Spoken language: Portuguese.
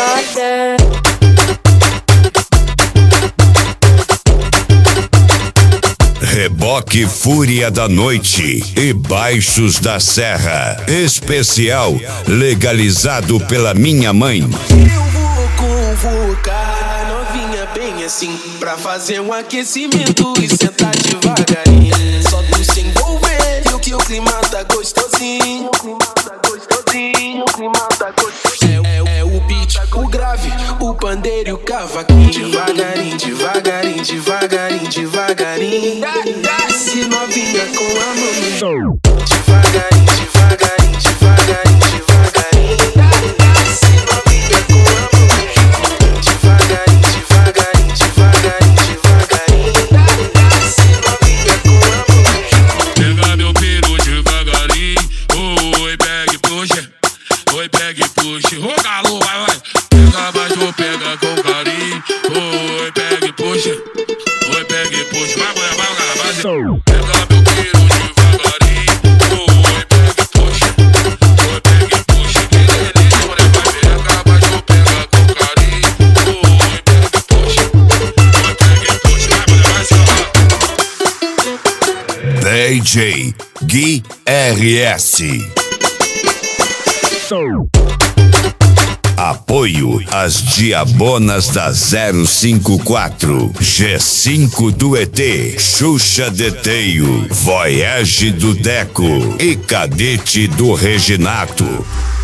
Jordan. Reboque Fúria da Noite e Baixos da Serra. Especial legalizado pela minha mãe. Eu vou convocar a novinha bem assim, pra fazer um aquecimento e sentar devagarinho. Só tu se envolver e o que o clima tá gostosinho. É o beat, o grave, o pandeiro e o cavaquinho. Devagarinho, devagarinho, devagarinho, devagarinho. Desce novinha com a mão no chão. Devagarinho, devagarinho, devagarinho, devagarinho. Desce novinha com a mão no chão. Devagarinho, devagarinho, devagarinho, devagarinho. Desce novinha com a mão no chão. Pega meu peru devagarinho. Oi, pega e puxa. Oi, pega e puxa. Ô, galo, vai. Pega baixo, pega com carinho. Oi, pega e puxa. Oi, pega e puxa. Vai, mulher, vai, vai. Pega meu peru devagarinho. Oi, pega e puxa. Oi, pega e puxa. Que delícia, mulher, vai. Pega baixo, pega com carinho. Oi, pega e puxa. Oi, pega e puxa. Vai, mulher, vai, DJ Gui RS. Apoio às Diabonas da 054, G5 do ET, Xuxa Deteio, Voyage do Deco e Cadete do Reginato.